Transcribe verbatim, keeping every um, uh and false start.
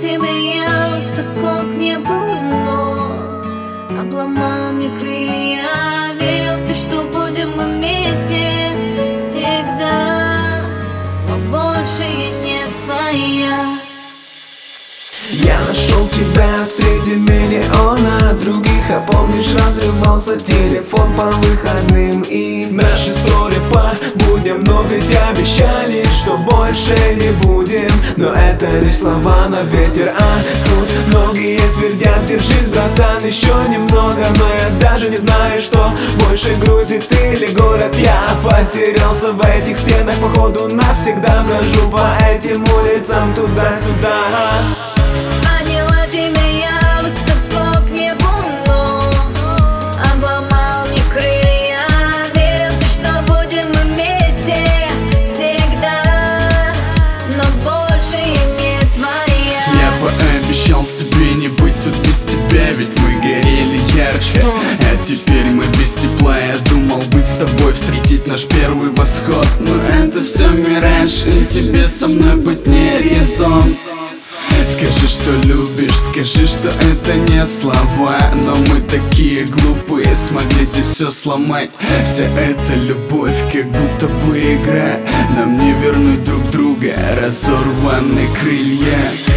тебе я высоко к небу, но обломал мне крылья. Верил ты, что будем мы вместе всегда, но больше я не твоя. Я нашел тебя среди миллиона других, а помнишь, разрывался телефон по выходным. И наши ссоры по будням, но ведь обещали, что больше не будем. Но это лишь слова на ветер, а тут многие твердят: держись, братан, еще немного. Но я даже не знаю, что больше грузит, ты или город. Я потерялся в этих стенах, походу навсегда брожу по этим улицам туда-сюда. Подняла тебя я высоко к небу, но обломал мне крылья. Верил ты, что будем мы вместе всегда, но больше я не твоя. Я пообещал себе не быть тут без тебя, ведь мы горели ярко. А теперь мы без тепла. Я думал быть с тобой, встретить наш первый восход, но это все мираж, и тебе со мной быть не резон. Скажи, что любишь, скажи, что это не слова. Но мы такие глупые, смогли здесь все сломать. Вся эта любовь, как будто бы игра. Нам не вернуть друг друга разорванные крылья.